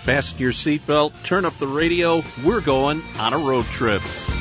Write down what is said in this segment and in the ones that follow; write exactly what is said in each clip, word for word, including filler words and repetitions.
Fasten your seatbelt, turn up the radio. We're going on a road trip.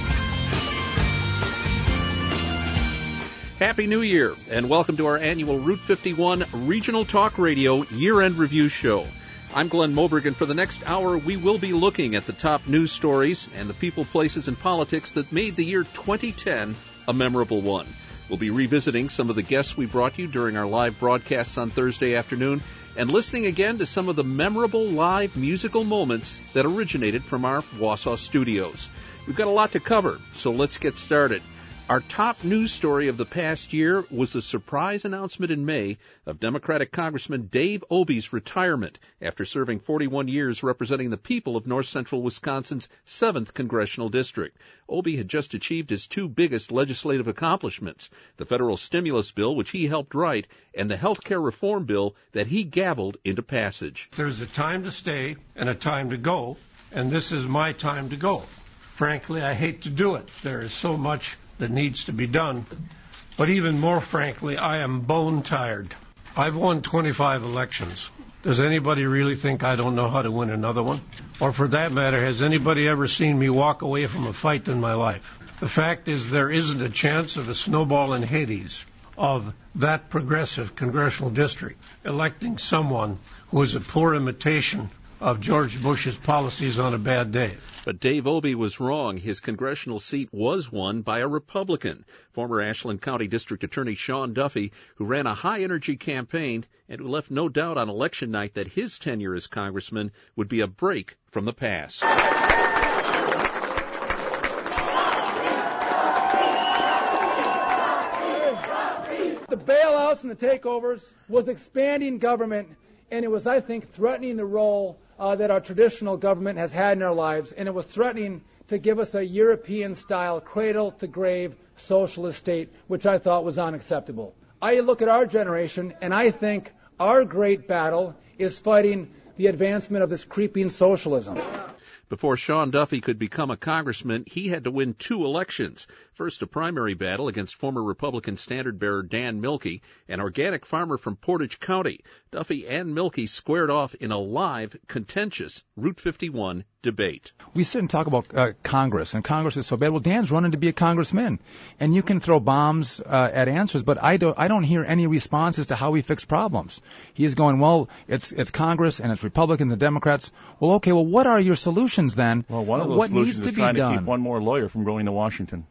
Happy New Year, and welcome to our annual Route fifty-one Regional Talk Radio Year-End Review Show. I'm Glenn Moberg, and for the next hour, we will be looking at the top news stories and the people, places, and politics that made the year twenty ten a memorable one. We'll be revisiting some of the guests we brought you during our live broadcasts on Thursday afternoon and listening again to some of the memorable live musical moments that originated from our Wausau studios. We've got a lot to cover, so let's get started. Our top news story of the past year was the surprise announcement in May of Democratic Congressman Dave Obey's retirement after serving forty-one years representing the people of north central Wisconsin's seventh Congressional District. Obey had just achieved his two biggest legislative accomplishments, the federal stimulus bill, which he helped write, and the health care reform bill that he gavelled into passage. There's a time to stay and a time to go, and this is my time to go. Frankly, I hate to do it. There is so much that needs to be done. But even more frankly, I am bone tired. I've won twenty-five elections. Does anybody really think I don't know how to win another one? Or for that matter, has anybody ever seen me walk away from a fight in my life? The fact is there isn't a chance of a snowball in Hades of that progressive congressional district electing someone who is a poor imitation of George Bush's policies on a bad day. But Dave Obey was wrong. His congressional seat was won by a Republican, former Ashland County District Attorney Sean Duffy, who ran a high-energy campaign and who left no doubt on election night that his tenure as congressman would be a break from the past. The bailouts and the takeovers was expanding government, and it was, I think, threatening the role Uh, that our traditional government has had in our lives, and it was threatening to give us a European-style cradle-to-grave socialist state, which I thought was unacceptable. I look at our generation, and I think our great battle is fighting the advancement of this creeping socialism. Before Sean Duffy could become a congressman, he had to win two elections. First, a primary battle against former Republican standard-bearer Dan Milkey, an organic farmer from Portage County. Duffy and Milkey squared off in a live, contentious Route fifty-one debate. We sit and talk about uh, Congress, and Congress is so bad. Well, Dan's running to be a congressman, and you can throw bombs uh, at answers, but I don't, I don't hear any responses to how we fix problems. He's going, well, it's it's Congress, and it's Republicans and Democrats. Well, okay, well, what are your solutions then? Well, one of those what solutions needs is to trying be to done? keep one more lawyer from going to Washington.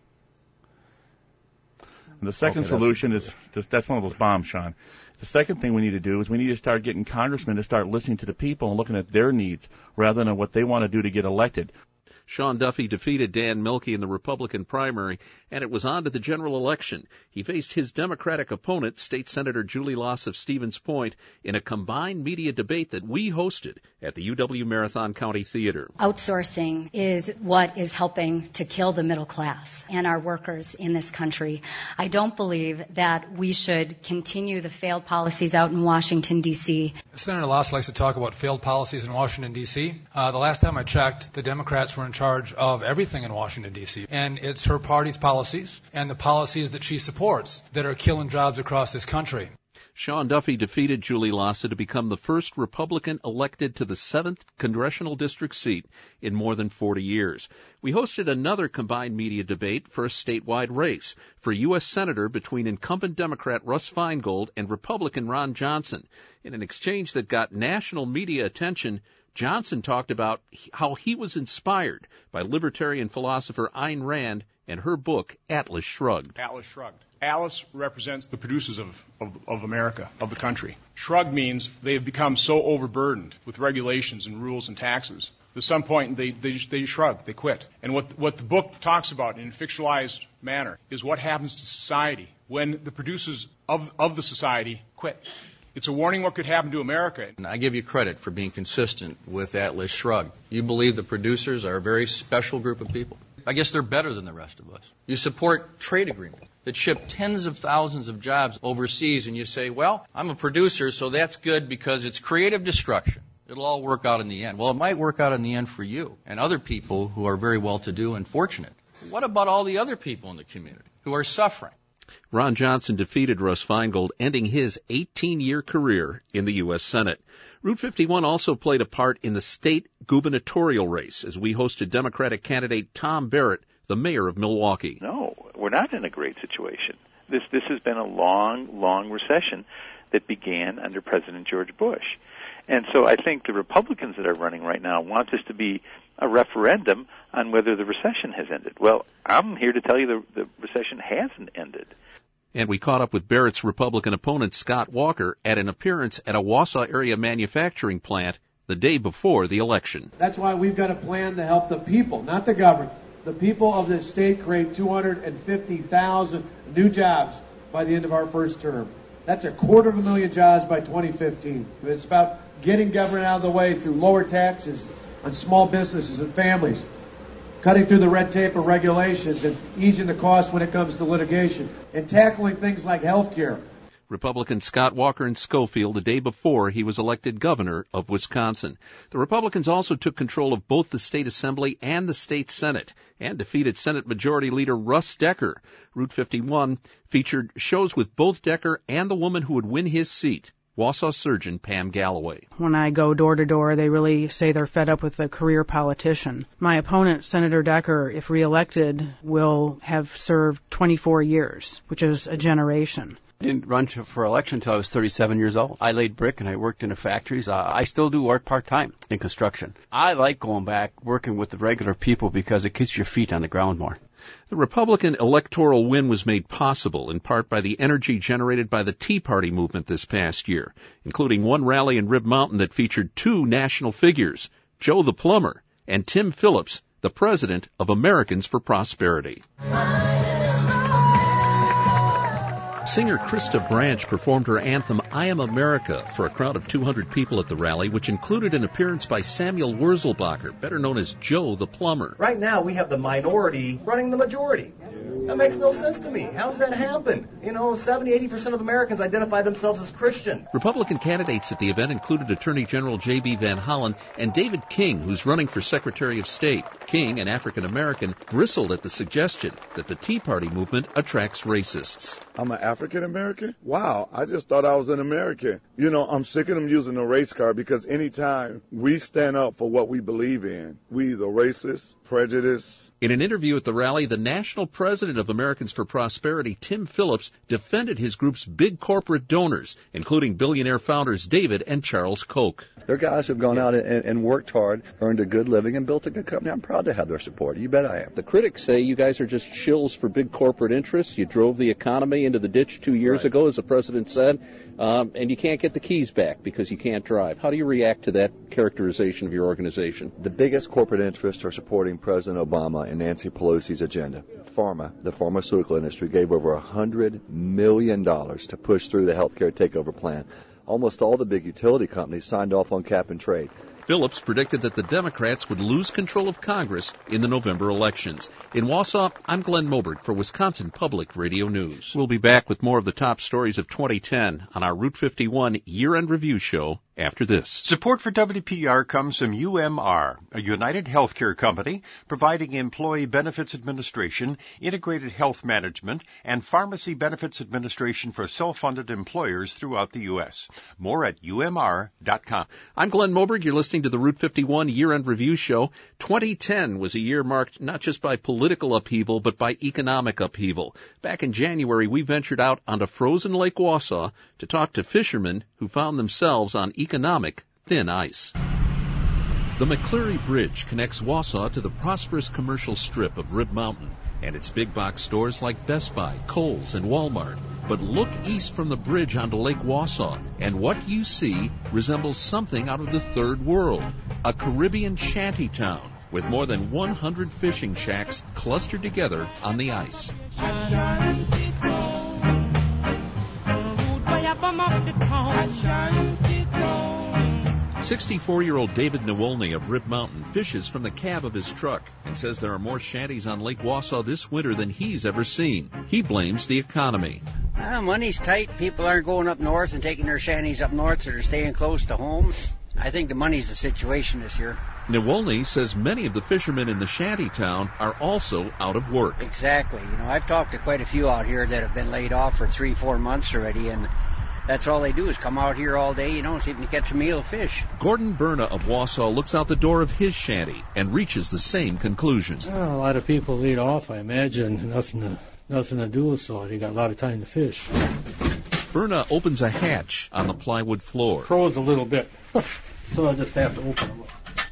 And the second okay, solution is, just, that's one of those bombs, Sean. The second thing we need to do is we need to start getting congressmen to start listening to the people and looking at their needs rather than what they want to do to get elected. Sean Duffy defeated Dan Milkey in the Republican primary, and it was on to the general election. He faced his Democratic opponent, State Senator Julie Loss of Stevens Point, in a combined media debate that we hosted at the U W Marathon County Theater. Outsourcing is what is helping to kill the middle class and our workers in this country. I don't believe that we should continue the failed policies out in Washington, D C. Senator Loss likes to talk about failed policies in Washington, D C. Uh, the last time I checked, the Democrats were in charge of everything in Washington, D C. And it's her party's policies and the policies that she supports that are killing jobs across this country. Sean Duffy defeated Julie Lassa to become the first Republican elected to the seventh Congressional District seat in more than forty years. We hosted another combined media debate for a statewide race for U S Senator between incumbent Democrat Russ Feingold and Republican Ron Johnson. In an exchange that got national media attention, Johnson talked about how he was inspired by libertarian philosopher Ayn Rand and her book, Atlas Shrugged. Atlas Shrugged. Atlas represents the producers of, of, of America, of the country. Shrug means they have become so overburdened with regulations and rules and taxes. At some point, they, they, just, they shrug, they quit. And what, what the book talks about in a fictionalized manner is what happens to society when the producers of, of the society quit. It's a warning what could happen to America. And I give you credit for being consistent with Atlas Shrugged. You believe the producers are a very special group of people. I guess they're better than the rest of us. You support trade agreements that ship tens of thousands of jobs overseas, and you say, well, I'm a producer, so that's good because it's creative destruction. It'll all work out in the end. Well, it might work out in the end for you and other people who are very well-to-do and fortunate. What about all the other people in the community who are suffering? Ron Johnson defeated Russ Feingold, ending his eighteen-year career in the U S Senate. Route fifty-one also played a part in the state gubernatorial race as we hosted Democratic candidate Tom Barrett, the mayor of Milwaukee. No, we're not in a great situation. This this has been a long, long recession that began under President George Bush. And so I think the Republicans that are running right now want this to be a referendum on whether the recession has ended. Well, I'm here to tell you the, the recession hasn't ended. And we caught up with Barrett's Republican opponent, Scott Walker, at an appearance at a Wausau area manufacturing plant the day before the election. That's why we've got a plan to help the people, not the government. The people of this state create two hundred fifty thousand new jobs by the end of our first term. That's a quarter of a million jobs by twenty fifteen. It's about getting government out of the way through lower taxes on small businesses and families, cutting through the red tape of regulations and easing the cost when it comes to litigation, and tackling things like health care. Republican Scott Walker in Schofield the day before he was elected governor of Wisconsin. The Republicans also took control of both the state assembly and the state senate and defeated Senate Majority Leader Russ Decker. Route fifty-one featured shows with both Decker and the woman who would win his seat, Wausau surgeon Pam Galloway. When I go door to door, they really say they're fed up with a career politician. My opponent, Senator Decker, if reelected, will have served twenty-four years, which is a generation. I didn't run for election until I was thirty-seven years old. I laid brick and I worked in the factories. Uh, I still do work part-time in construction. I like going back, working with the regular people because it keeps your feet on the ground more. The Republican electoral win was made possible in part by the energy generated by the Tea Party movement this past year, including one rally in Rib Mountain that featured two national figures, Joe the Plumber and Tim Phillips, the president of Americans for Prosperity. Singer Krista Branch performed her anthem, I Am America, for a crowd of two hundred people at the rally, which included an appearance by Samuel Wurzelbacher, better known as Joe the Plumber. Right now, we have the minority running the majority. That makes no sense to me. How does that happen? You know, seventy, eighty percent of Americans identify themselves as Christian. Republican candidates at the event included Attorney General J B Van Hollen and David King, who's running for Secretary of State. King, an African-American, bristled at the suggestion that the Tea Party movement attracts racists. I'm an African-American? Wow, I just thought I was an American. You know, I'm sick of them using the race card because anytime we stand up for what we believe in, we either racist, prejudiced. In an interview at the rally, the national president of Americans for Prosperity, Tim Phillips, defended his group's big corporate donors, including billionaire founders David and Charles Koch. They're guys who've gone out and, and worked hard, earned a good living, and built a good company. I'm proud to have their support. You bet I am. The critics say you guys are just shills for big corporate interests. You drove the economy into the ditch two years right. ago, as the president said, um, and you can't get the keys back because you can't drive. How do you react to that characterization of your organization? The biggest corporate interests are supporting President Obama and Nancy Pelosi's agenda. Pharma, the pharmaceutical industry, gave over one hundred million dollars to push through the health care takeover plan. Almost all the big utility companies signed off on cap and trade. Phillips predicted that the Democrats would lose control of Congress in the November elections. In Wausau, I'm Glenn Moberg for Wisconsin Public Radio News. We'll be back with more of the top stories of twenty ten on our Route fifty-one Year-End Review show after this. Support for W P R comes from U M R, a United Healthcare company providing employee benefits administration, integrated health management, and pharmacy benefits administration for self-funded employers throughout the U S. More at U M R dot com. I'm Glenn Moberg. You're listening to the Route fifty-one Year-End Review show. twenty ten was a year marked not just by political upheaval, but by economic upheaval. Back in January, we ventured out onto frozen Lake Wausau to talk to fishermen who found themselves on economic thin ice. The McCleary Bridge connects Wausau to the prosperous commercial strip of Rib Mountain and its big box stores like Best Buy, Kohl's, and Walmart. But look east from the bridge onto Lake Wausau, and what you see resembles something out of the third world, a Caribbean shanty town with more than one hundred fishing shacks clustered together on the ice. sixty-four-year-old David Nowolny of Rib Mountain fishes from the cab of his truck and says there are more shanties on Lake Wausau this winter than he's ever seen. He blames the economy. Uh, money's tight. People aren't going up north and taking their shanties up north, so they're staying close to home. I think the money's the situation this year. Nowolny says many of the fishermen in the shanty town are also out of work. Exactly. You know, I've talked to quite a few out here that have been laid off for three, four months already, and that's all they do is come out here all day, you know, see if they can catch a meal of fish. Gordon Berna of Wausau looks out the door of his shanty and reaches the same conclusion. Well, a lot of people laid off, I imagine. Nothing to, nothing to do, so they got a lot of time to fish. Berna opens a hatch on the plywood floor. Froze a little bit, so I just have to open them up.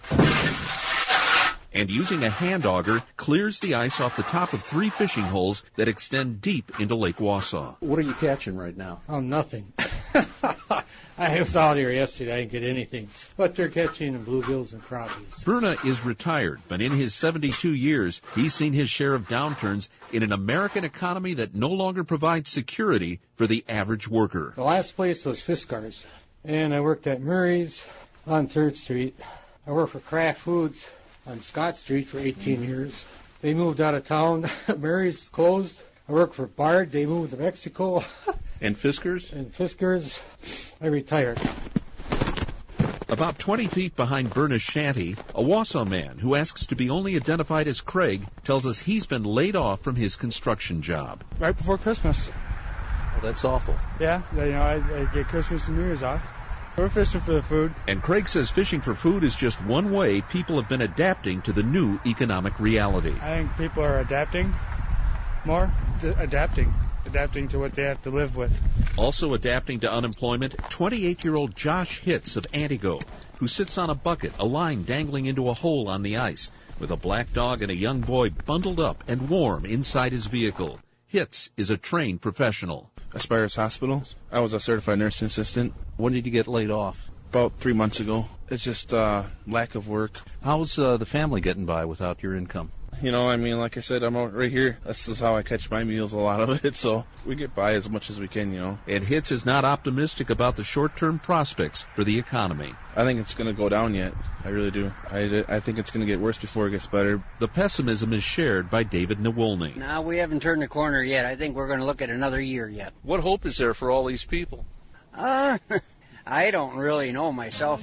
And using a hand auger, clears the ice off the top of three fishing holes that extend deep into Lake Wausau. What are you catching right now? Oh, nothing. I was out here yesterday. I didn't get anything. But they're catching bluegills and crappies. Berna is retired, but in his seventy-two years, he's seen his share of downturns in an American economy that no longer provides security for the average worker. The last place was Fiskars, and I worked at Murray's on third Street. I worked for Kraft Foods on Scott Street for eighteen years. They moved out of town. Mary's closed. I worked for Bard. They moved to Mexico. And Fiskars? And Fiskars. I retired. About twenty feet behind Berna's shanty, a Wausau man who asks to be only identified as Craig tells us he's been laid off from his construction job. Right before Christmas. Well, that's awful. Yeah, you know, I, I get Christmas and New Year's off. We're fishing for the food. And Craig says fishing for food is just one way people have been adapting to the new economic reality. I think people are adapting more, d- adapting, adapting to what they have to live with. Also adapting to unemployment, twenty-eight-year-old Josh Hitz of Antigo, who sits on a bucket, a line dangling into a hole on the ice, with a black dog and a young boy bundled up and warm inside his vehicle. Hitz is a trained professional. Aspirus Hospital. I was a certified nursing assistant. When did you get laid off? About three months ago. It's just uh, lack of work. How's uh, the family getting by without your income? You know, I mean, like I said, I'm out right here. This is how I catch my meals, a lot of it. So we get by as much as we can, you know. And Hitz is not optimistic about the short-term prospects for the economy. I think it's going to go down yet. I really do. I, I think it's going to get worse before it gets better. The pessimism is shared by David Nowolny. No, we haven't turned the corner yet. I think we're going to look at another year yet. What hope is there for all these people? Uh, I don't really know myself.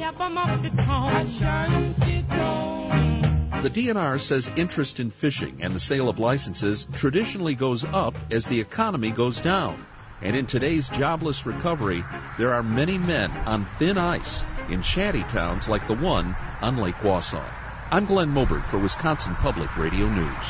The D N R says interest in fishing and the sale of licenses traditionally goes up as the economy goes down. And in today's jobless recovery, there are many men on thin ice in shanty towns like the one on Lake Wausau. I'm Glenn Moberg for Wisconsin Public Radio News.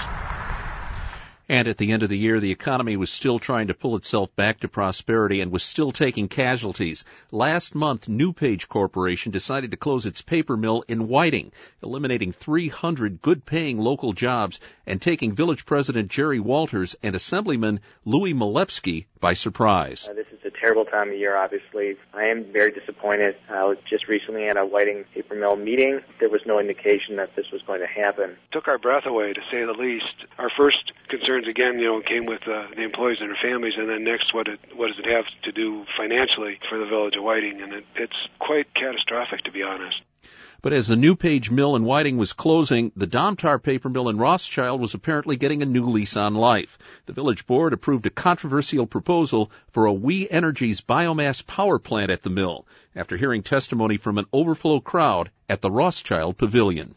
And at the end of the year, the economy was still trying to pull itself back to prosperity and was still taking casualties. Last month, NewPage Corporation decided to close its paper mill in Whiting, eliminating three hundred good-paying local jobs and taking village president Jerry Walters and Assemblyman Louis Malepsky by surprise. Uh, this is a terrible time of year, obviously. I am very disappointed. I was just recently at a Whiting paper mill meeting. There was no indication that this was going to happen. Took our breath away, to say the least. Our first concerns, again, you know, came with uh, the employees and their families, and then next, what it, what does it have to do financially for the village of Whiting? And it, it's quite catastrophic, to be honest. But as the NewPage mill in Whiting was closing, the Domtar paper mill in Rothschild was apparently getting a new lease on life. The village board approved a controversial proposal for a We Energies biomass power plant at the mill, after hearing testimony from an overflow crowd at the Rothschild Pavilion.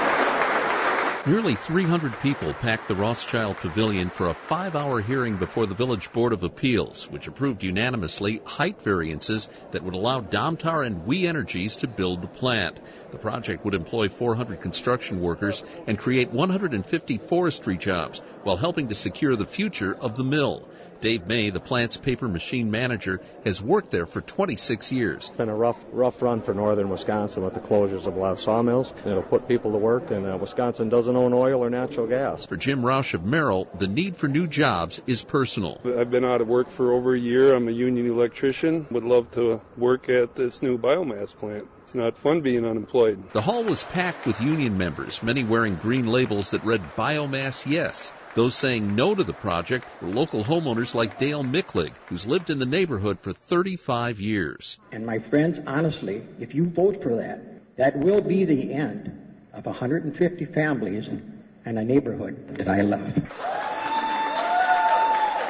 Nearly three hundred people packed the Rothschild Pavilion for a five-hour hearing before the Village Board of Appeals, which approved unanimously height variances that would allow Domtar and We Energies to build the plant. The project would employ four hundred construction workers and create one hundred fifty forestry jobs while helping to secure the future of the mill. Dave May, the plant's paper machine manager, has worked there for twenty-six years. It's been a rough, rough run for northern Wisconsin with the closures of a lot of sawmills. It'll put people to work, and uh, Wisconsin doesn't own oil or natural gas. For Jim Roush of Merrill, the need for new jobs is personal. I've been out of work for over a year. I'm a union electrician. Would love to work at this new biomass plant. It's not fun being unemployed. The hall was packed with union members, many wearing green labels that read Biomass Yes. Those saying no to the project were local homeowners like Dale Micklig, who's lived in the neighborhood for thirty-five years. And my friends, honestly, if you vote for that, that will be the end of one hundred fifty families and a neighborhood that I love.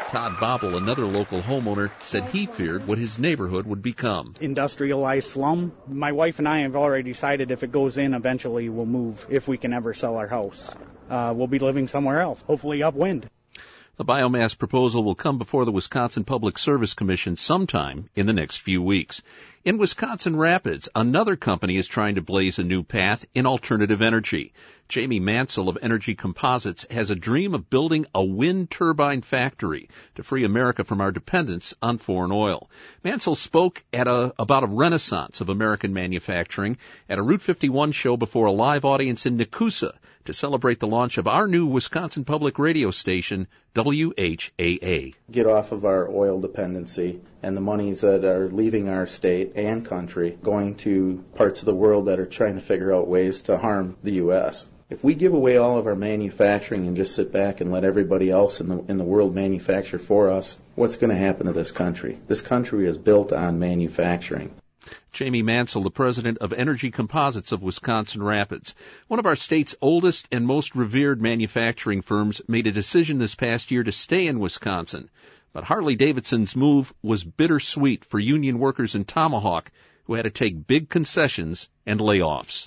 Todd Bobble, another local homeowner, said he feared what his neighborhood would become. Industrialized slum. My wife and I have already decided if it goes in, eventually we'll move if we can ever sell our house. Uh, we'll be living somewhere else, hopefully upwind. The biomass proposal will come before the Wisconsin Public Service Commission sometime in the next few weeks. In Wisconsin Rapids, another company is trying to blaze a new path in alternative energy. Jamie Mansell of Energy Composites has a dream of building a wind turbine factory to free America from our dependence on foreign oil. Mansell spoke at a, about a renaissance of American manufacturing at a Route fifty-one show before a live audience in Nakusa to celebrate the launch of our new Wisconsin public radio station, W H A A. Get off of our oil dependency and the monies that are leaving our state and country going to parts of the world that are trying to figure out ways to harm the U S. If we give away all of our manufacturing and just sit back and let everybody else in the in the world manufacture for us, what's going to happen to this country? This country is built on manufacturing. Jamie Mansell, the president of Energy Composites of Wisconsin Rapids. One of our state's oldest and most revered manufacturing firms made a decision this past year to stay in Wisconsin. But Harley-Davidson's move was bittersweet for union workers in Tomahawk who had to take big concessions and layoffs.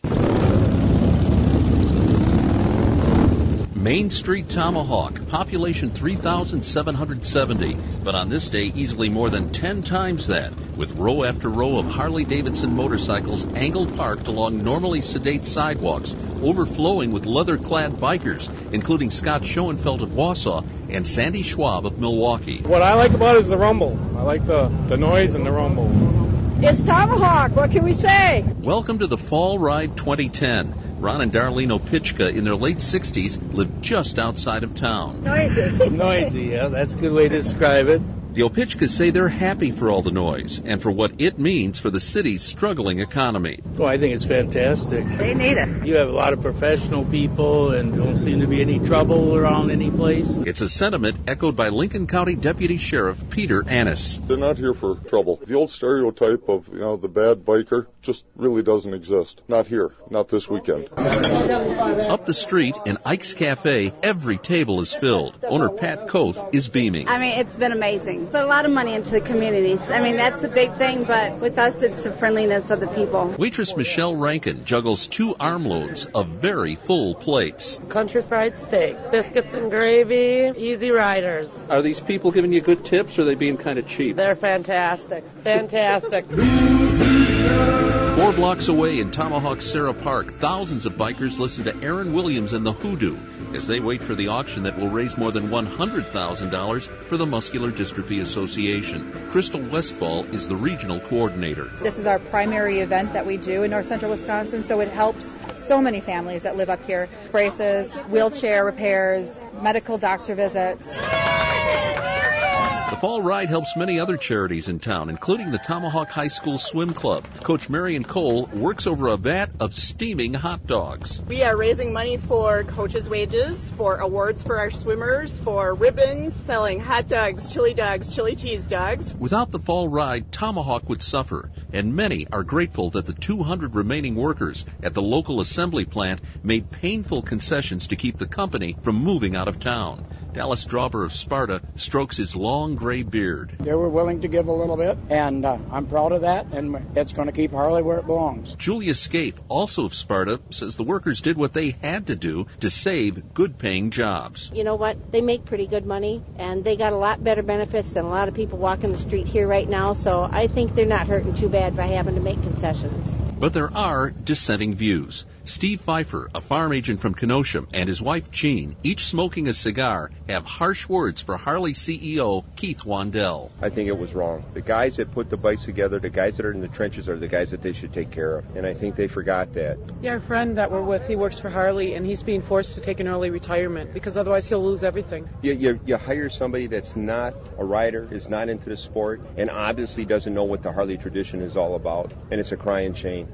Main Street, Tomahawk, population three thousand seven hundred seventy, but on this day easily more than ten times that, with row after row of Harley-Davidson motorcycles angled parked along normally sedate sidewalks, overflowing with leather-clad bikers, including Scott Schoenfeld of Wausau and Sandy Schwab of Milwaukee. What I like about it is the rumble. I like the, the noise and the rumble. It's Tomahawk. What can we say? Welcome to the Fall Ride twenty ten. Ron and Darlene Opitchka, in their late sixties, live just outside of town. Noisy. Noisy, yeah, that's a good way to describe it. The Opitchkas say they're happy for all the noise and for what it means for the city's struggling economy. Oh, I think it's fantastic. They need it. You have a lot of professional people and don't seem to be any trouble around any place. It's a sentiment echoed by Lincoln County Deputy Sheriff Peter Annis. They're not here for trouble. The old stereotype of, you know, the bad biker just really doesn't exist. Not here. Not this weekend. Up the street in Ike's Cafe, every table is filled. Owner Pat Koth is beaming. I mean, it's been amazing. Put a lot of money into the communities. I mean, that's the big thing, but with us, it's the friendliness of the people. Waitress Michelle Rankin juggles two armloads of very full plates. Country fried steak, biscuits and gravy, easy riders. Are these people giving you good tips, or are they being kind of cheap? They're fantastic. Fantastic. Four blocks away in Tomahawk Sarah Park, thousands of bikers listen to Aaron Williams and the Hoodoo as they wait for the auction that will raise more than one hundred thousand dollars for the Muscular Dystrophy Association. Crystal Westfall is the regional coordinator. This is our primary event that we do in North Central Wisconsin, so it helps so many families that live up here. Braces, wheelchair repairs, medical doctor visits. The Fall Ride helps many other charities in town, including the Tomahawk High School Swim Club. Coach Marion Cole works over a vat of steaming hot dogs. We are raising money for coaches' wages, for awards for our swimmers, for ribbons, selling hot dogs, chili dogs, chili cheese dogs. Without the Fall Ride, Tomahawk would suffer, and many are grateful that the two hundred remaining workers at the local assembly plant made painful concessions to keep the company from moving out of town. Dallas Drauber of Sparta strokes his long gray beard. They were willing to give a little bit, and uh, I'm proud of that, and it's going to keep Harley where it belongs. Julia Scaife, also of Sparta, says the workers did what they had to do to save good-paying jobs. You know what? They make pretty good money, and they got a lot better benefits than a lot of people walking the street here right now, so I think they're not hurting too bad by having to make concessions. But there are dissenting views. Steve Pfeiffer, a farm agent from Kenosha, and his wife Jean, each smoking a cigar, have harsh words for Harley C E O Keith Wandell. I think it was wrong. The guys that put the bikes together, the guys that are in the trenches are the guys that they should take care of. And I think they forgot that. Yeah, our friend that we're with, he works for Harley, and he's being forced to take an early retirement because otherwise he'll lose everything. You, you, you hire somebody that's not a rider, is not into the sport, and obviously doesn't know what the Harley tradition is all about. And it's a crying shame.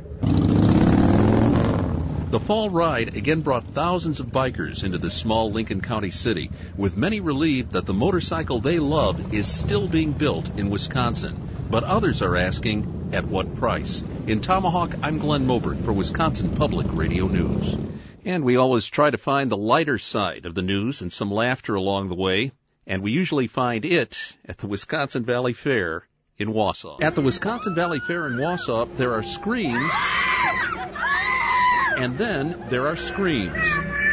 The Fall Ride again brought thousands of bikers into this small Lincoln County city, with many relieved that the motorcycle they love is still being built in Wisconsin. But others are asking, at what price? In Tomahawk, I'm Glenn Moberg for Wisconsin Public Radio News. And we always try to find the lighter side of the news and some laughter along the way. and we usually find it at the Wisconsin Valley Fair in Wausau. At the Wisconsin Valley Fair in Wausau, there are screams, and then there are screams.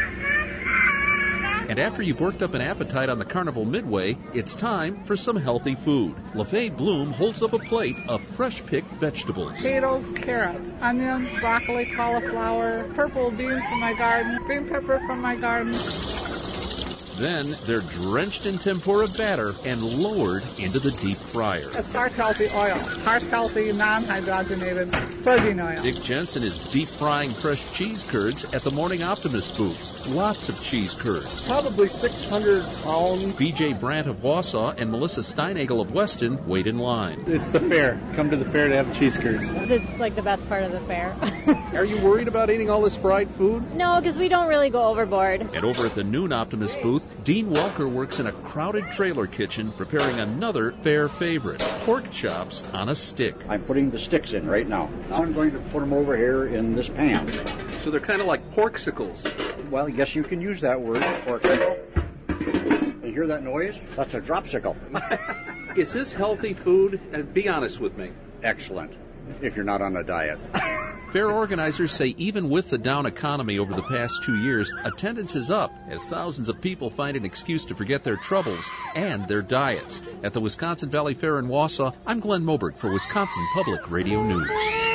And after you've worked up an appetite on the Carnival Midway, it's time for some healthy food. LaFay Bloom holds up a plate of fresh-picked vegetables. Potatoes, carrots, onions, broccoli, cauliflower, purple beans from my garden, green pepper from my garden. Then they're drenched in tempura batter and lowered into the deep fryer. It's heart-healthy oil, heart-healthy, non-hydrogenated soybean oil. Dick Jensen is deep frying fresh cheese curds at the Morning Optimist booth. Lots of cheese curds. Probably six hundred pounds. B J Brandt of Wausau and Melissa Steinagel of Weston wait in line. It's the fair. Come to the fair to have cheese curds. It's like the best part of the fair. Are you worried about eating all this fried food? No, because we don't really go overboard. And over at the Noon Optimist booth, Dean Walker works in a crowded trailer kitchen preparing another fair favorite, pork chops on a stick. I'm putting the sticks in right now. Now I'm going to put them over here in this pan. So they're kind of like porksicles. Well, yes, you can use that word, porksicle. You hear that noise? That's a dropsicle. Is this healthy food? And be honest with me. Excellent, if you're not on a diet. Fair organizers say even with the down economy over the past two years, attendance is up as thousands of people find an excuse to forget their troubles and their diets. At the Wisconsin Valley Fair in Wausau, I'm Glenn Moberg for Wisconsin Public Radio News.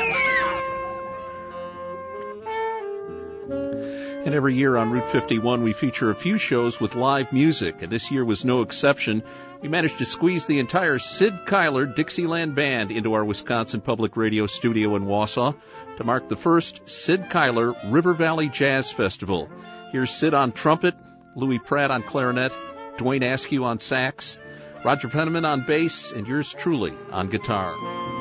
And every year on Route fifty-one, we feature a few shows with live music, and this year was no exception. We managed to squeeze the entire Sid Kyler Dixieland Band into our Wisconsin Public Radio studio in Wausau to mark the first Sid Kyler River Valley Jazz Festival. Here's Sid on trumpet, Louis Pratt on clarinet, Dwayne Askew on sax, Roger Penniman on bass, and yours truly on guitar.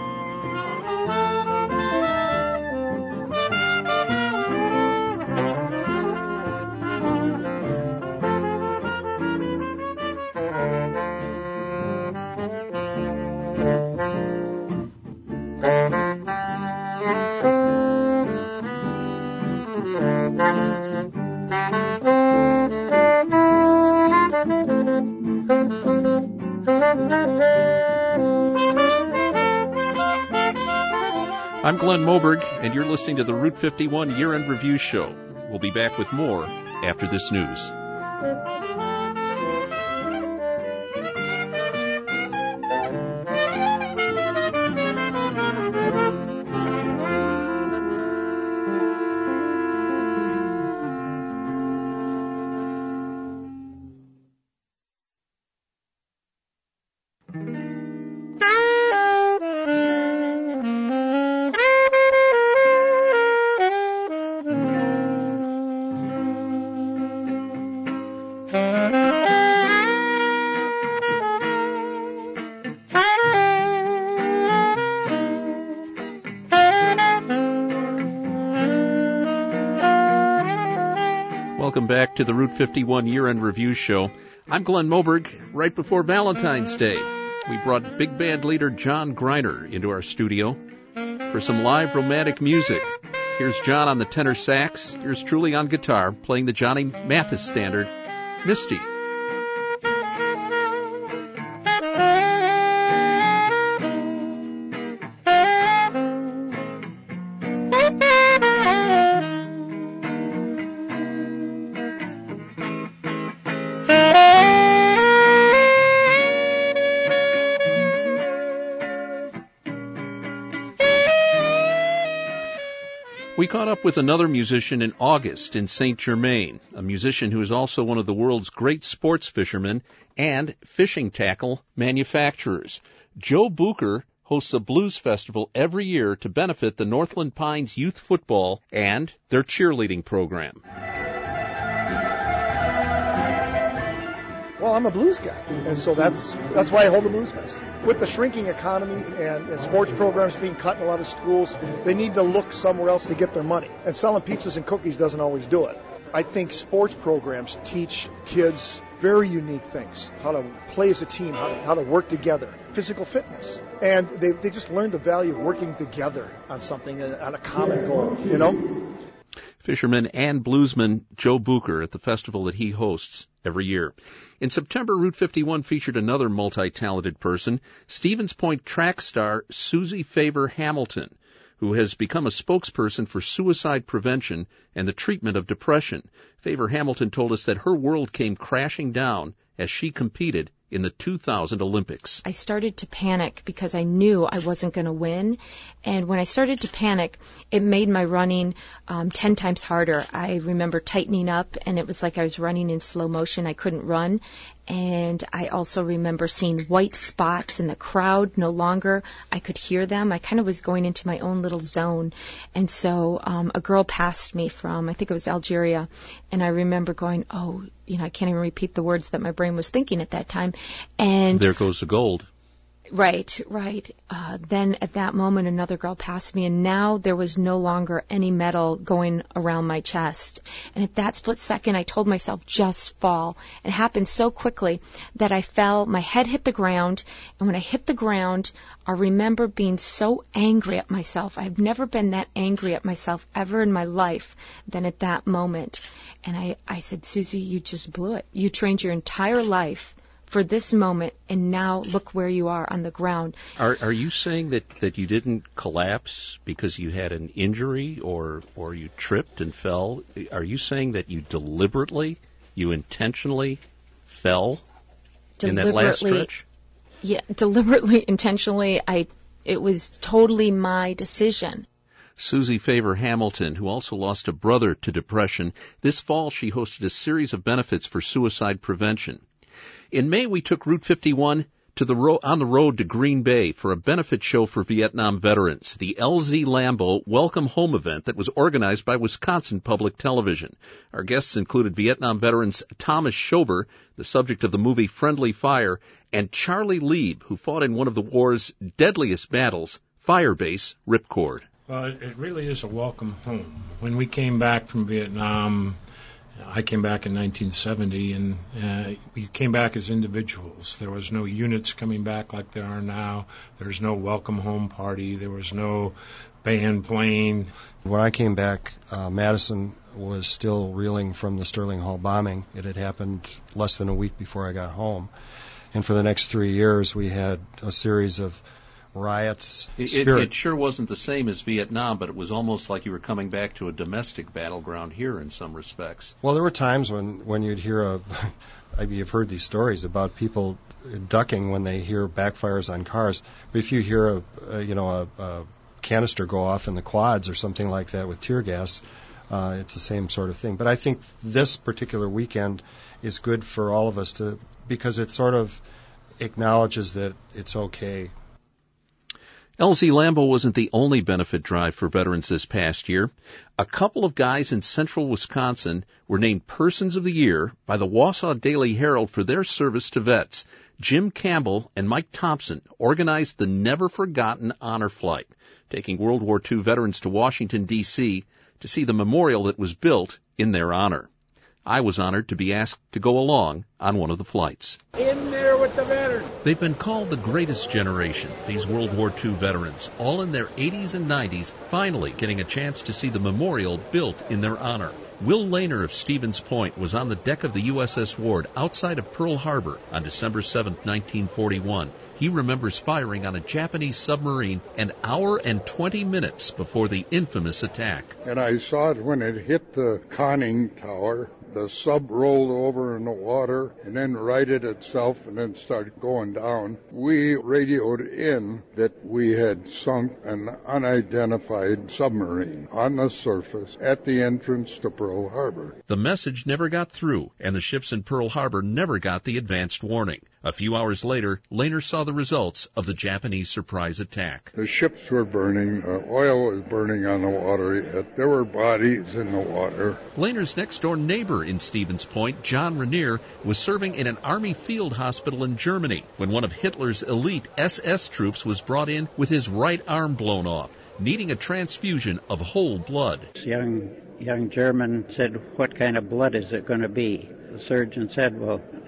I'm Glenn Moberg, and you're listening to the Route fifty-one Year-End Review Show. We'll be back with more after this news. Welcome back to the Route fifty-one Year-End Review Show. I'm Glenn Moberg. Right before Valentine's Day, we brought big band leader John Greiner into our studio for some live romantic music. Here's John on the tenor sax. Here's Truly on guitar, playing the Johnny Mathis standard, Misty. We caught up with another musician in August in Saint Germain, a musician who is also one of the world's great sports fishermen and fishing tackle manufacturers. Joe Bucher hosts a blues festival every year to benefit the Northland Pines Youth Football and their cheerleading program. Well, I'm a blues guy, and so that's that's why I hold the Blues Fest. With the shrinking economy and, and sports programs being cut in a lot of schools, they need to look somewhere else to get their money. And selling pizzas and cookies doesn't always do it. I think sports programs teach kids very unique things, how to play as a team, how to, how to work together, physical fitness. And they, they just learn the value of working together on something, on a common goal, you know? fisherman and bluesman Joe Bucher at the festival that he hosts every year. In September, Route fifty-one featured another multi-talented person, Stevens Point track star Susie Favor Hamilton, who has become a spokesperson for suicide prevention and the treatment of depression. Favor Hamilton told us that her world came crashing down as she competed in the two thousand Olympics. I started to panic because I knew I wasn't going to win. And when I started to panic, it made my running um, ten times harder. I remember tightening up, and it was like I was running in slow motion. I couldn't run. And I also remember seeing white spots in the crowd. No longer I could hear them. I kind of was going into my own little zone. And so um, a girl passed me from, I think it was Algeria, and I remember going, oh, you know, I can't even repeat the words that my brain was thinking at that time. And there goes the gold. Right, right. Uh, then at that moment, another girl passed me, and now there was no longer any metal going around my chest. And at that split second, I told myself, just fall. It happened so quickly that I fell, my head hit the ground, and when I hit the ground, I remember being so angry at myself. I've never been that angry at myself ever in my life than at that moment. And I, I said, Susie, you just blew it. You trained your entire life for this moment, and now look where you are on the ground. Are are you saying that, that you didn't collapse because you had an injury or or you tripped and fell? Are you saying that you deliberately, you intentionally fell in that last stretch? Yeah, deliberately, intentionally. I it was totally my decision. Susie Favor Hamilton, who also lost a brother to depression, this fall she hosted a series of benefits for suicide prevention. In May, we took Route fifty-one to the ro- on the road to Green Bay for a benefit show for Vietnam veterans, the L Z Lambeau Welcome Home event that was organized by Wisconsin Public Television. Our guests included Vietnam veterans Thomas Schober, the subject of the movie Friendly Fire, and Charlie Lieb, who fought in one of the war's deadliest battles, Fire Base Ripcord. Well, it really is a welcome home. When we came back from Vietnam, I came back in nineteen seventy, and uh, we came back as individuals. There was no units coming back like there are now. There's no welcome home party. There was no band playing. When I came back, uh, Madison was still reeling from the Sterling Hall bombing. It had happened less than a week before I got home. And for the next three years, we had a series of riots. It, it, it sure wasn't the same as Vietnam, but it was almost like you were coming back to a domestic battleground here in some respects. Well, there were times when, when you'd hear a, I mean, you've heard these stories about people ducking when they hear backfires on cars. But if you hear a, a you know, a, a canister go off in the quads or something like that with tear gas, uh, it's the same sort of thing. But I think this particular weekend is good for all of us to, because it sort of acknowledges that it's okay. L Z Lambeau wasn't the only benefit drive for veterans this past year. A couple of guys in central Wisconsin were named Persons of the Year by the Wausau Daily Herald for their service to vets. Jim Campbell and Mike Thompson organized the never-forgotten honor flight, taking World War Two veterans to Washington, D C to see the memorial that was built in their honor. I was honored to be asked to go along on one of the flights. In there with the veterans. They've been called the greatest generation, these World War Two veterans, all in their eighties and nineties, finally getting a chance to see the memorial built in their honor. Will Lehner of Stevens Point was on the deck of the U S S Ward outside of Pearl Harbor on December seventh, nineteen forty-one. He remembers firing on a Japanese submarine an hour and twenty minutes before the infamous attack. And I saw it when it hit the conning tower. The sub rolled over in the water and then righted itself and then started going down. We radioed in that we had sunk an unidentified submarine on the surface at the entrance to Pearl Harbor. The message never got through, and the ships in Pearl Harbor never got the advanced warning. A few hours later, Lehner saw the results of the Japanese surprise attack. The ships were burning. Uh, oil was burning on the water yet. There were bodies in the water. Lehner's next-door neighbor in Stevens Point, John Rainier, was serving in an Army field hospital in Germany when one of Hitler's elite S S troops was brought in with his right arm blown off, needing a transfusion of whole blood. Young, young German said, "What kind of blood is it going to be?" The surgeon said, "Well,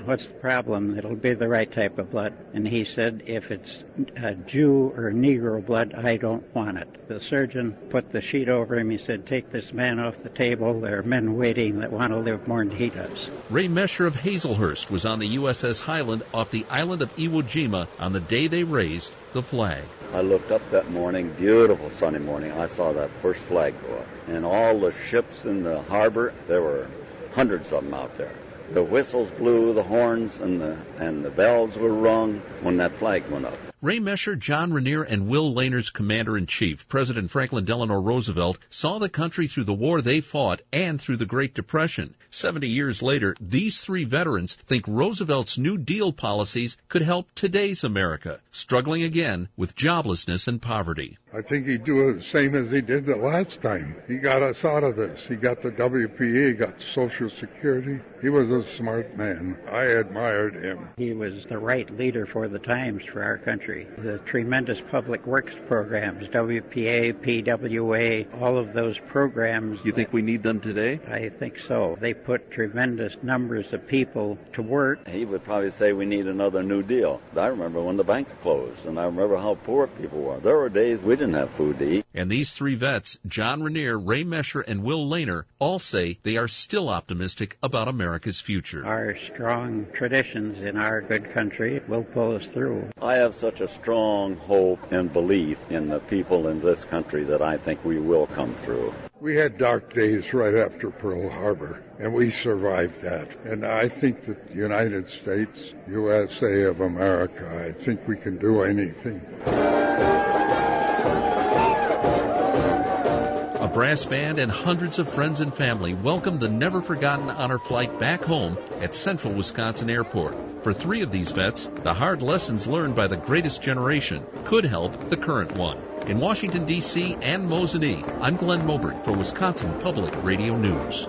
what's the problem? It'll be the right type of blood. And he said, if it's a Jew or Negro blood, I don't want it. The surgeon put the sheet over him. He said, take this man off the table. There are men waiting that want to live more than he does. Ray Mesher of Hazelhurst was on the U S S Highland off the island of Iwo Jima on the day they raised the flag. I looked up that morning, beautiful sunny morning. I saw that first flag go up. And all the ships in the harbor, there were hundreds of them out there. The whistles blew, the horns and the and the bells were rung when that flag went up. Ray Mesher, John Rainier, and Will Lehner's commander-in-chief, President Franklin Delano Roosevelt, saw the country through the war they fought and through the Great Depression. Seventy years later, these three veterans think Roosevelt's New Deal policies could help today's America, struggling again with joblessness and poverty. I think he'd do the same as he did the last time. He got us out of this. He got the W P A, he got Social Security. He was a smart man. I admired him. He was the right leader for the times for our country. The tremendous public works programs, W P A, P W A, all of those programs. You think we need them today? I think so. They put tremendous numbers of people to work. He would probably say we need another New Deal. I remember when the bank closed, and I remember how poor people were. There were days we didn't have food to eat. And these three vets, John Rainier, Ray Mesher, and Will Lehner, all say they are still optimistic about America's future. Our strong traditions in our good country will pull us through. I have such a strong hope and belief in the people in this country that I think we will come through. We had dark days right after Pearl Harbor, and we survived that. And I think that the United States, U S A of America, I think we can do anything. A brass band and hundreds of friends and family welcomed the never-forgotten honor flight back home at Central Wisconsin Airport. For three of these vets, the hard lessons learned by the greatest generation could help the current one. In Washington, D C and Mosinee, I'm Glenn Moberg for Wisconsin Public Radio News.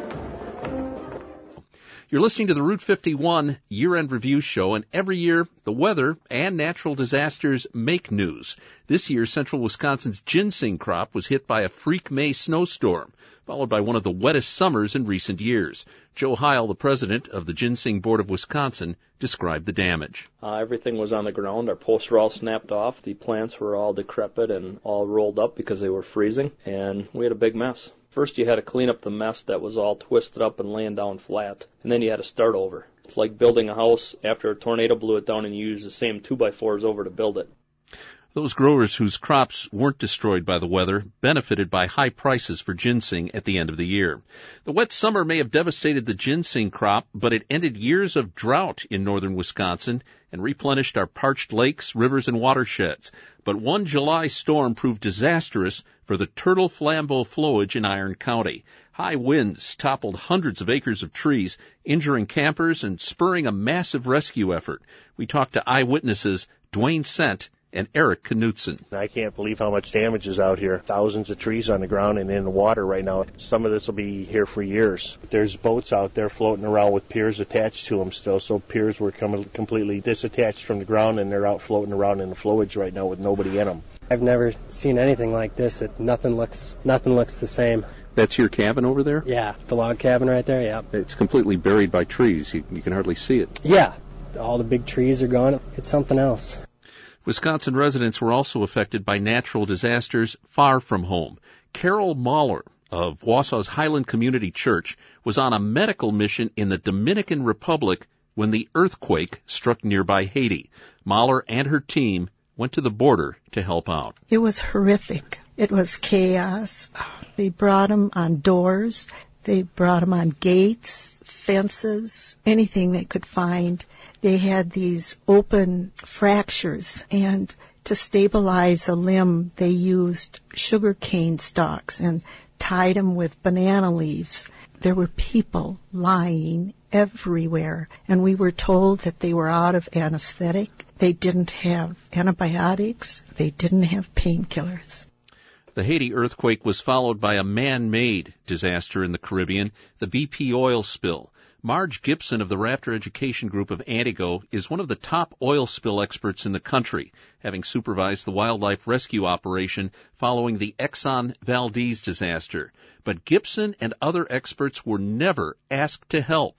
You're listening to the Route fifty-one Year-End Review Show, and every year, the weather and natural disasters make news. This year, central Wisconsin's ginseng crop was hit by a freak May snowstorm, followed by one of the wettest summers in recent years. Joe Heil, the president of the Ginseng Board of Wisconsin, described the damage. Uh, everything was on the ground. Our posts were all snapped off. The plants were all decrepit and all rolled up because they were freezing, and we had a big mess. First, you had to clean up the mess that was all twisted up and laying down flat, and then you had to start over. It's like building a house after a tornado blew it down and you used the same two by fours over to build it. Those growers whose crops weren't destroyed by the weather benefited by high prices for ginseng at the end of the year. The wet summer may have devastated the ginseng crop, but it ended years of drought in northern Wisconsin and replenished our parched lakes, rivers, and watersheds. But one July storm proved disastrous for the turtle flambeau flowage in Iron County. High winds toppled hundreds of acres of trees, injuring campers and spurring a massive rescue effort. We talked to eyewitnesses Dwayne Sent and Eric Knutson. I can't believe how much damage is out here. Thousands of trees on the ground and in the water right now. Some of this will be here for years. There's boats out there floating around with piers attached to them still, so piers were com- completely disattached from the ground, and they're out floating around in the flowage right now with nobody in them. I've never seen anything like this. It, nothing looks nothing looks the same. That's your cabin over there? Yeah, the log cabin right there, yeah. It's completely buried by trees. You, you can hardly see it. Yeah, all the big trees are gone. It's something else. Wisconsin residents were also affected by natural disasters far from home. Carol Mahler of Wausau's Highland Community Church was on a medical mission in the Dominican Republic when the earthquake struck nearby Haiti. Mahler and her team went to the border to help out. It was horrific. It was chaos. They brought them on doors. They brought them on gates, fences, anything they could find. They had these open fractures, and to stabilize a limb, they used sugar cane stalks and tied them with banana leaves. There were people lying everywhere, and we were told that they were out of anesthetic. They didn't have antibiotics. They didn't have painkillers. The Haiti earthquake was followed by a man-made disaster in the Caribbean, the B P oil spill. Marge Gibson of the Raptor Education Group of Antigo is one of the top oil spill experts in the country, having supervised the wildlife rescue operation following the Exxon Valdez disaster. But Gibson and other experts were never asked to help.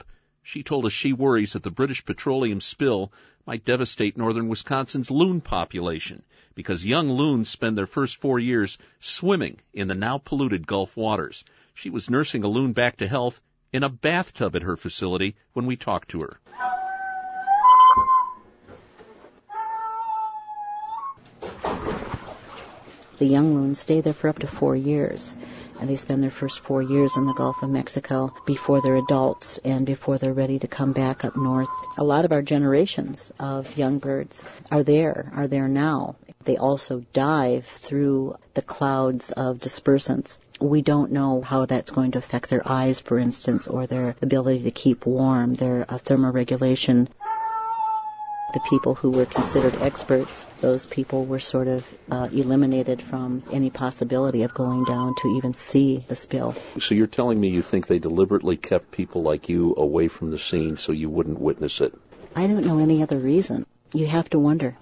She told us she worries that the British petroleum spill might devastate northern Wisconsin's loon population because young loons spend their first four years swimming in the now polluted Gulf waters. She was nursing a loon back to health in a bathtub at her facility when we talked to her. The young loons stay there for up to four years, and they spend their first four years in the Gulf of Mexico before they're adults and before they're ready to come back up north. A lot of our generations of young birds are there, are there now. They also dive through the clouds of dispersants. We don't know how that's going to affect their eyes, for instance, or their ability to keep warm, their uh, thermoregulation. The people who were considered experts, those people were sort of uh, eliminated from any possibility of going down to even see the spill. So you're telling me you think they deliberately kept people like you away from the scene so you wouldn't witness it? I don't know any other reason. You have to wonder.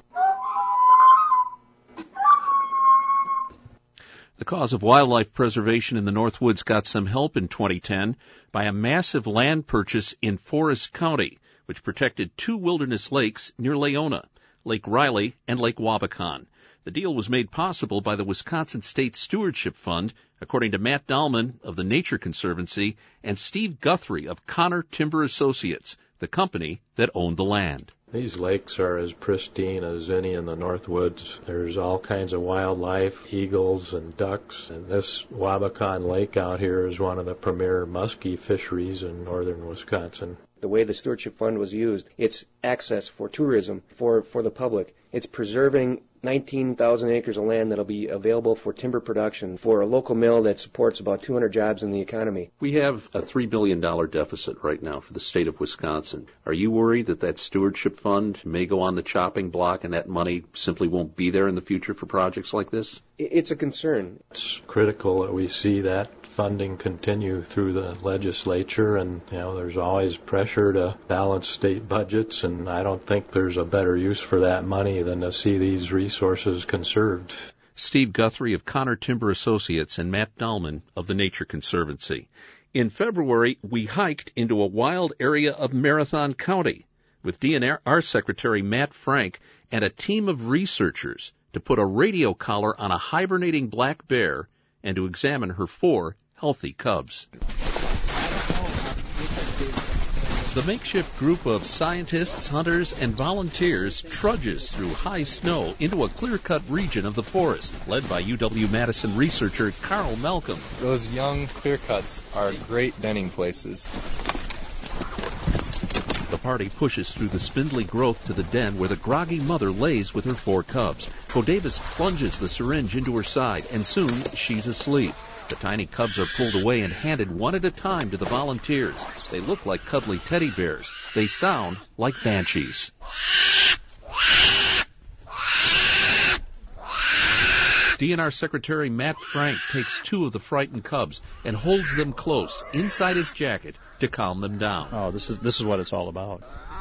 The cause of wildlife preservation in the Northwoods got some help in twenty ten by a massive land purchase in Forest County, which protected two wilderness lakes near Leona, Lake Riley and Lake Wabakan. The deal was made possible by the Wisconsin State Stewardship Fund, according to Matt Dahlman of the Nature Conservancy and Steve Guthrie of Connor Timber Associates, the company that owned the land. These lakes are as pristine as any in the Northwoods. There's all kinds of wildlife, eagles and ducks, and this Wabakan Lake out here is one of the premier muskie fisheries in northern Wisconsin. The way the Stewardship Fund was used, it's access for tourism, for, for the public. It's preserving nineteen thousand acres of land that'll be available for timber production for a local mill that supports about two hundred jobs in the economy. We have a three billion dollars deficit right now for the state of Wisconsin. Are you worried that that stewardship fund may go on the chopping block and that money simply won't be there in the future for projects like this? It's a concern. It's critical that we see that funding continue through the legislature, and you know there's always pressure to balance state budgets, and I don't think there's a better use for that money than to see these resources conserved. Steve Guthrie of Connor Timber Associates and Matt Dahlman of the Nature Conservancy. In February, we hiked into a wild area of Marathon County with D N R Secretary Matt Frank and a team of researchers to put a radio collar on a hibernating black bear and to examine her four healthy cubs. The makeshift group of scientists, hunters, and volunteers trudges through high snow into a clear-cut region of the forest, led by U W-Madison researcher Carl Malcolm. Those young clear-cuts are great denning places. The party pushes through the spindly growth to the den where the groggy mother lays with her four cubs. Bo Davis plunges the syringe into her side, and soon she's asleep. The tiny cubs are pulled away and handed one at a time to the volunteers. They look like cuddly teddy bears. They sound like banshees. D N R Secretary Matt Frank takes two of the frightened cubs and holds them close inside his jacket to calm them down. Oh, this is this is what it's all about.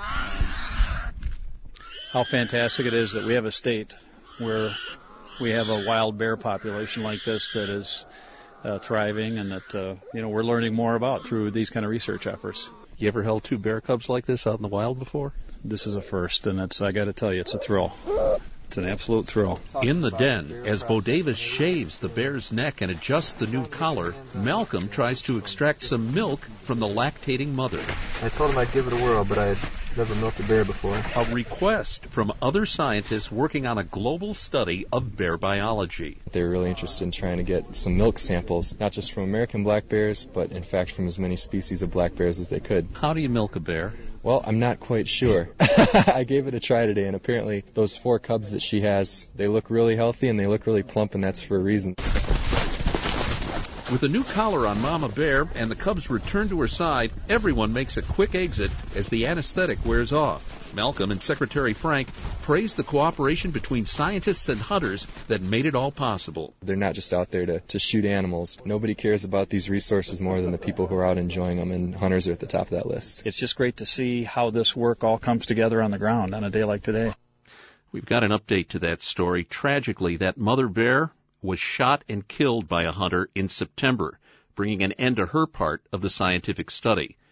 How fantastic it is that we have a state where we have a wild bear population like this that is uh, thriving, and that uh, you know we're learning more about through these kind of research efforts. You ever held two bear cubs like this out in the wild before? This is a first, and it's I got to tell you, it's a thrill. It's an absolute thrill. In the den, as Bo Davis shaves the bear's neck and adjusts the new collar, Malcolm tries to extract some milk from the lactating mother. I told him I'd give it a whirl, but I had never milked a bear before. A request from other scientists working on a global study of bear biology. They were really interested in trying to get some milk samples, not just from American black bears, but in fact from as many species of black bears as they could. How do you milk a bear? Well, I'm not quite sure. I gave it a try today, and apparently those four cubs that she has, they look really healthy and they look really plump, and that's for a reason. With a new collar on Mama Bear and the cubs returned to her side, everyone makes a quick exit as the anesthetic wears off. Malcolm and Secretary Frank praised the cooperation between scientists and hunters that made it all possible. They're not just out there to, to shoot animals. Nobody cares about these resources more than the people who are out enjoying them, and hunters are at the top of that list. It's just great to see how this work all comes together on the ground on a day like today. We've got an update to that story. Tragically, that mother bear was shot and killed by a hunter in September, bringing an end to her part of the scientific study.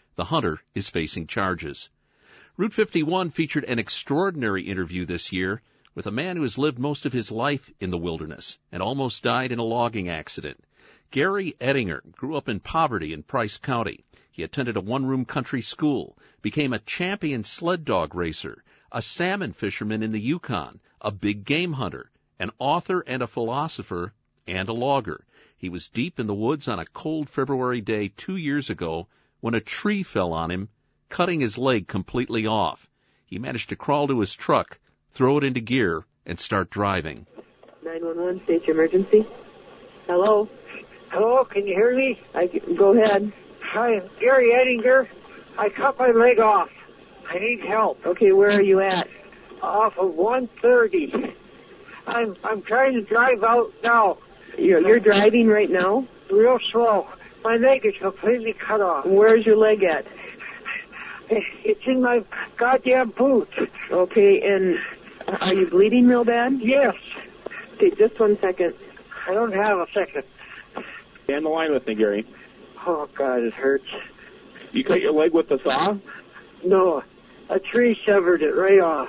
The hunter is facing charges. Route fifty-one featured an extraordinary interview this year with a man who has lived most of his life in the wilderness and almost died in a logging accident. Gary Ettinger grew up in poverty in Price County. He attended a one-room country school, became a champion sled dog racer, a salmon fisherman in the Yukon, a big game hunter, an author and a philosopher, and a logger. He was deep in the woods on a cold February day two years ago when a tree fell on him, cutting his leg completely off. He managed to crawl to his truck, throw it into gear, and start driving. nine one one, state your emergency. Hello? Hello, can you hear me? I, go ahead. Hi, I'm Gary Ettinger. I cut my leg off. I need help. Okay, where are you at? Off of one thirty. I'm I'm trying to drive out now. You're, you're driving right now? Real slow. My leg is completely cut off. Where's your leg at? It's in my goddamn boot. Okay, and are you bleeding real bad? Yes. Okay, just one second. I don't have a second. Stay on the line with me, Gary. Oh, God, it hurts. You cut your leg with the saw? No, a tree severed it right off.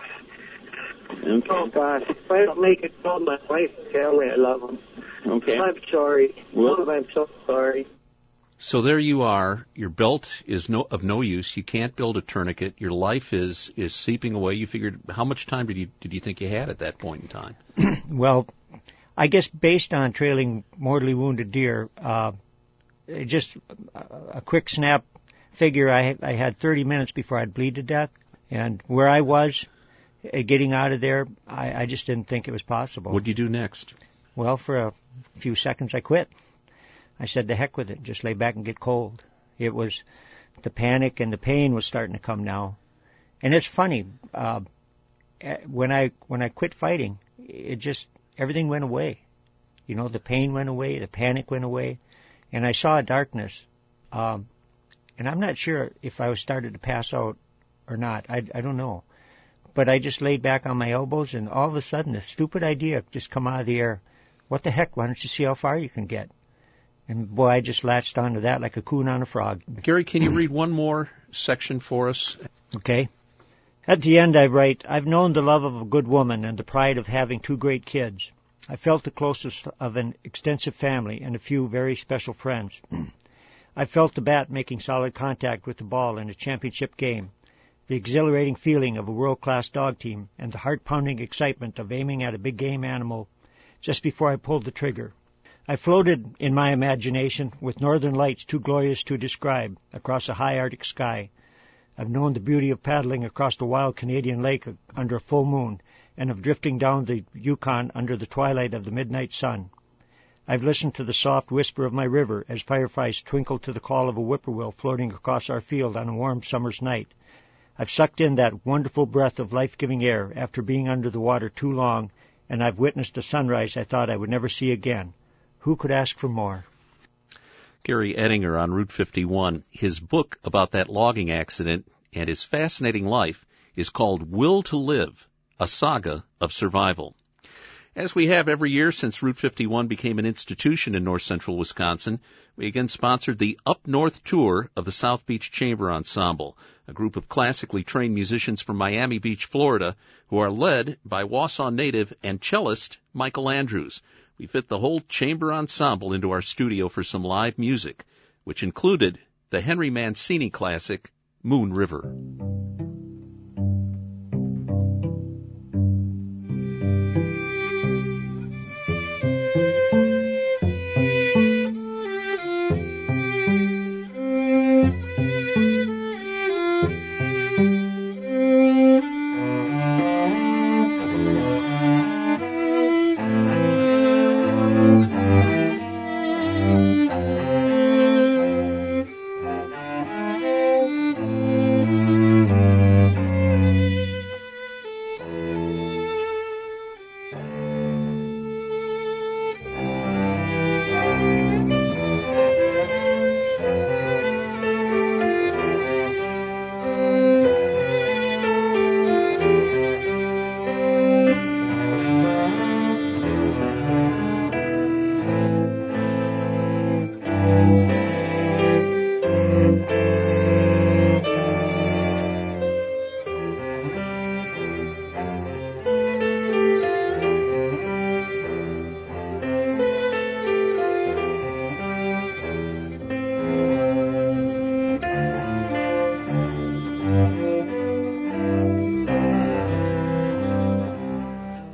Okay. Oh, God, if I don't make it, tell my wife and family I love them. Okay. I'm sorry. Well, oh, I'm so sorry. So there you are. Your belt is no, of no use. You can't build a tourniquet. Your life is, is seeping away. You figured, how much time did you did you think you had at that point in time? Well, I guess based on trailing mortally wounded deer, uh, just a, a quick snap figure, I, I had thirty minutes before I'd bleed to death. And where I was, uh, getting out of there, I, I just didn't think it was possible. What did you do next? Well, for a few seconds, I quit. I said, the heck with it, just lay back and get cold. It was, the panic and the pain was starting to come now. And it's funny, uh, when I, when I quit fighting, it just, everything went away. You know, the pain went away, the panic went away, and I saw a darkness. Um, and I'm not sure if I was started to pass out or not. I, I don't know. But I just laid back on my elbows, and all of a sudden, this stupid idea just come out of the air. What the heck, why don't you see how far you can get? And boy, I just latched onto that like a coon on a frog. Gary, can you read one more section for us? Okay. At the end I write, I've known the love of a good woman and the pride of having two great kids. I felt the closest of an extensive family and a few very special friends. I felt the bat making solid contact with the ball in a championship game, the exhilarating feeling of a world-class dog team, and the heart-pounding excitement of aiming at a big game animal just before I pulled the trigger. I floated in my imagination with northern lights too glorious to describe across a high Arctic sky. I've known the beauty of paddling across the wild Canadian lake under a full moon and of drifting down the Yukon under the twilight of the midnight sun. I've listened to the soft whisper of my river as fireflies twinkle to the call of a whippoorwill floating across our field on a warm summer's night. I've sucked in that wonderful breath of life-giving air after being under the water too long, and I've witnessed a sunrise I thought I would never see again. Who could ask for more? Gary Ettinger on Route fifty-one. His book about that logging accident and his fascinating life is called Will to Live, a Saga of Survival. As we have every year since Route fifty-one became an institution in north central Wisconsin, we again sponsored the Up North Tour of the South Beach Chamber Ensemble, a group of classically trained musicians from Miami Beach, Florida, who are led by Wausau native and cellist Michael Andrews. We fit the whole chamber ensemble into our studio for some live music, which included the Henry Mancini classic, Moon River.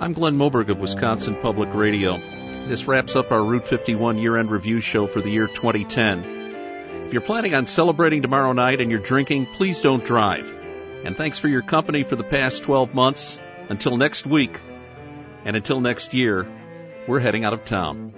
I'm Glenn Moberg of Wisconsin Public Radio. This wraps up our Route fifty-one year-end review show for the year twenty ten. If you're planning on celebrating tomorrow night and you're drinking, please don't drive. And thanks for your company for the past twelve months. Until next week, and until next year, we're heading out of town.